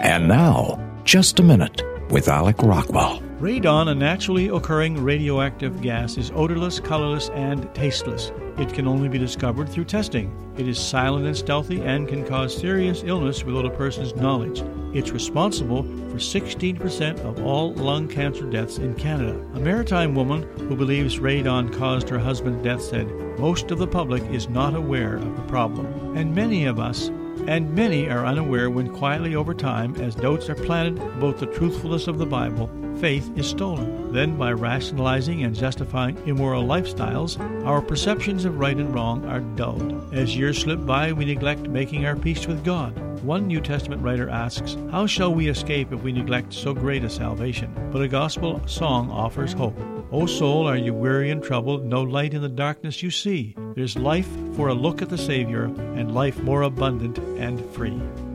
And now, Just a Minute with Alec Rockwell. Radon, a naturally occurring radioactive gas, is odorless, colorless, and tasteless. It can only be discovered through testing. It is silent and stealthy and can cause serious illness without a person's knowledge. It's responsible for 16% of all lung cancer deaths in Canada. A maritime woman who believes radon caused her husband's death said, "Most of the public is not aware of the problem, and many are unaware when quietly over time, as doubts are planted about the truthfulness of the Bible, faith is stolen. Then, by rationalizing and justifying immoral lifestyles, our perceptions of right and wrong are dulled. As years slip by, we neglect making our peace with God." One New Testament writer asks, "How shall we escape if we neglect so great a salvation?" But a gospel song offers hope. "O soul, are you weary and troubled? No light in the darkness you see. There's life for a look at the Savior, and life more abundant and free."